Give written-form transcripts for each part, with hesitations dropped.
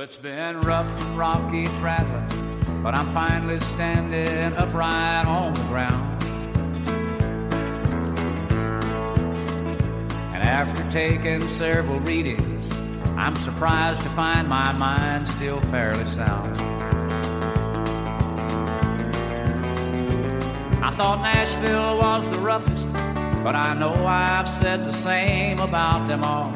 It's been rough and rocky traveling, but I'm finally standing upright on the ground. And after taking several readings, I'm surprised to find my mind still fairly sound. I thought Nashville was the roughest, but I know I've said the same about them all.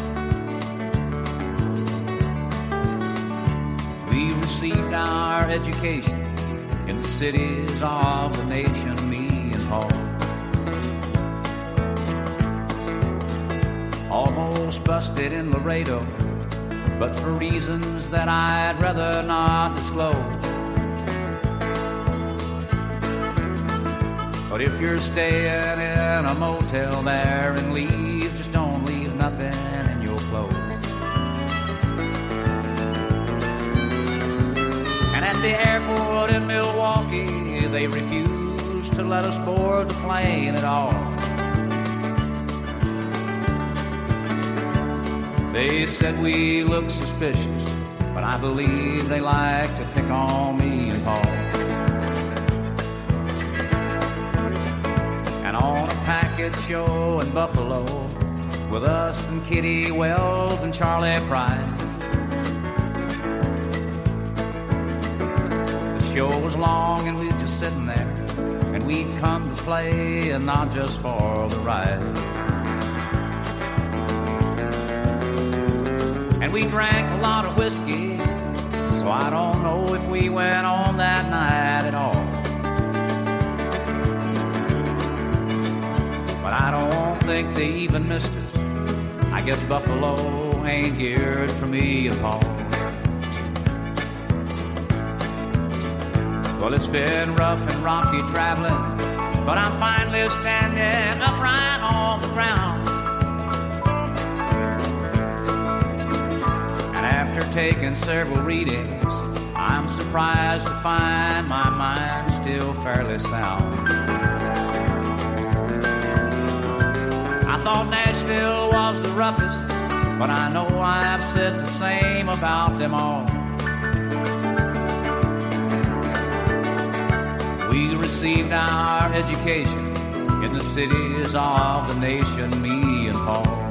We received our education in the cities of the nation, me and Paul. Almost busted in Laredo, but for reasons that I'd rather not disclose. But if you're staying in a motel there and leave, just don't leave nothing in your clothes. And at the airport in Milwaukee, they refused to let us board the plane at all. They said we looked suspicious, but I believe they like to pick on me and Paul. And on a package show in Buffalo, with us and Kitty Wells and Charlie Pride, the show was long and we were just sitting there, and we'd come to play and not just for the ride. And we drank a lot of whiskey, so I don't know if we went on that night at all. But I don't think they even missed us. I guess Buffalo ain't geared for me and Paul. Well, it's been rough and rocky traveling, but I'm finally standing upright on the ground. After taking several readings, I'm surprised to find my mind still fairly sound. I thought Nashville was the roughest, but I know I've said the same about them all. We received our education in the cities of the nation, me and Paul.